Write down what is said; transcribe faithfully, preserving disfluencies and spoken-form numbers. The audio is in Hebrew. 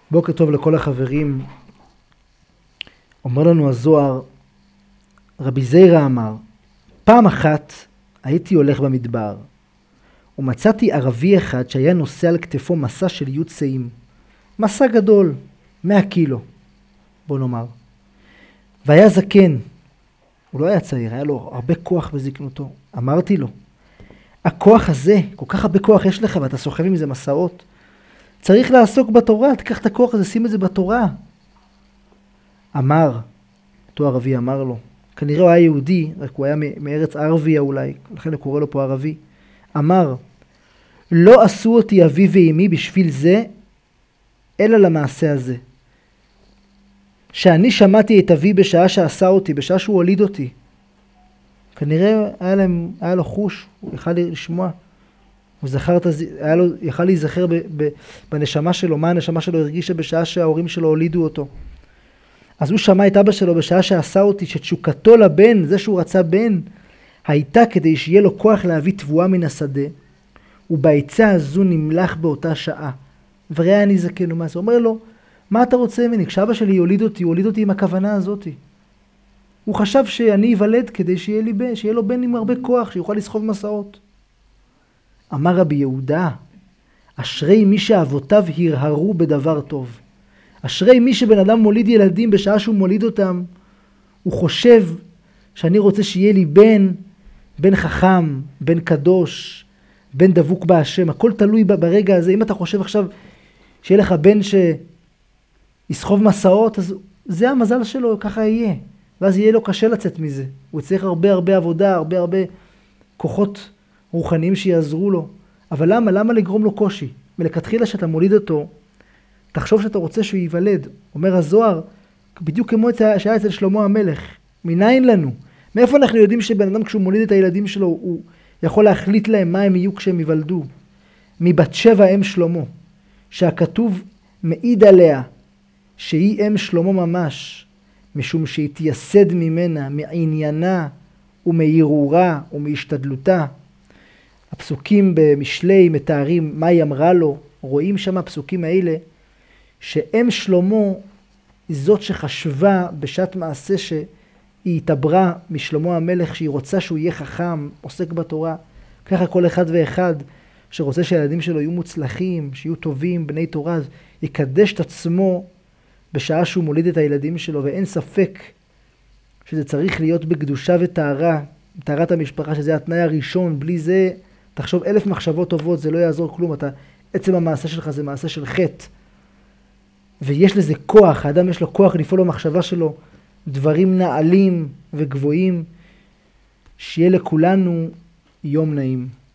בוקר טוב לכל החברים. אומר לנו הזוהר, רבי זיירא אמר, פעם אחת הייתי הולך במדבר, ומצאתי ערבי אחד שהיה נושא על כתפו מסע של י' שאים. מסע גדול, מאה קילו, בוא נאמר. והיה זקן, הוא לא היה צעיר, היה לו הרבה כוח בזקנותו. אמרתי לו, הכוח הזה, כל כך הרבה כוח יש לך ואתה סוחב עם זה מסעות, צריך לעסוק בתורה, תיקח את הכוח הזה, שים את זה בתורה. אמר, אותו ערבי אמר לו, כנראה הוא היה יהודי, רק הוא היה מארץ ערביה אולי, לכן הוא קורא לו פה ערבי. אמר, לא עשו אותי אבי ואמי בשביל זה, אלא למעשה הזה. שאני שמעתי את אבי בשעה שעשה אותי, בשעה שהוא הוליד אותי. כנראה היה, להם, היה לו חוש, הוא יכל לשמוע. הוא זכר, היה לו, יכל להיזכר ב, ב, בנשמה שלו, מה הנשמה שלו הרגישה בשעה שההורים שלו הולידו אותו. אז הוא שמע את אבא שלו בשעה שעשה אותי, שתשוקתו לבן, זה שהוא רצה בן, הייתה כדי שיהיה לו כוח להביא תבואה מן השדה, ובעצה הזו נמלח באותה שעה. וראה אני זקן ומה זה. אומר לו, מה אתה רוצה ממני? כשאבא שלי יוליד אותי, הוא הוליד אותי עם הכוונה הזאת. הוא חשב שאני אוולד כדי שיהיה לי בן, שיהיה לו בן עם הרבה כוח, שיוכל לסחוב מסעות. אמר רבי יהודה, אשרי מי שאבותיו הרהרו בדבר טוב. אשרי מי שבן אדם מוליד ילדים בשעה שהוא מוליד אותם, הוא חושב שאני רוצה שיהיה לי בן, בן חכם, בן קדוש, בן דבוק בהשם. הכל תלוי ברגע הזה. אם אתה חושב עכשיו שיהיה לך בן שיסחוב מסעות, אז זה המזל שלו, ככה יהיה. ואז יהיה לו קשה לצאת מזה. הוא צריך הרבה הרבה עבודה, הרבה הרבה כוחות רוחניים שיעזרו לו. אבל למה? למה לגרום לו קושי? מלכתחילה שאתה מוליד אותו, תחשוב שאתה רוצה שהוא ייוולד. אומר הזוהר, בדיוק כמו שהיה אצל שלמה המלך. מניין לנו? מאיפה אנחנו יודעים שבן אדם כשהוא מוליד את הילדים שלו, הוא יכול להחליט להם מה הם יהיו כשהם ייוולדו? מבת שבע אם שלמה, שהכתוב מעיד עליה שהיא אם שלמה ממש, משום שהיא תייסד ממנה, מעניינה ומהירורה ומהשתדלותה. הפסוקים במשלי מתארים מה היא אמרה לו, רואים שם הפסוקים האלה, שאם שלמה היא זאת שחשבה בשעת מעשה שהיא התעברה משלמה המלך, שהיא רוצה שהוא יהיה חכם, עוסק בתורה. ככה כל אחד ואחד שרוצה שהילדים שלו יהיו מוצלחים, שיהיו טובים, בני תורה, יקדש את עצמו בשעה שהוא מוליד את הילדים שלו, ואין ספק שזה צריך להיות בקדושה וטהרה, טהרת המשפחה, שזה התנאי הראשון. בלי זה תחשוב אלף מחשבות טובות, זה לא יעזור כלום. אתה, עצם המעשה שלך זה מעשה של חטא. ויש לזה כוח, האדם יש לו כוח לפעול במחשבה שלו דברים נעלים וגבוהים. שיהיה לכולנו יום נעים.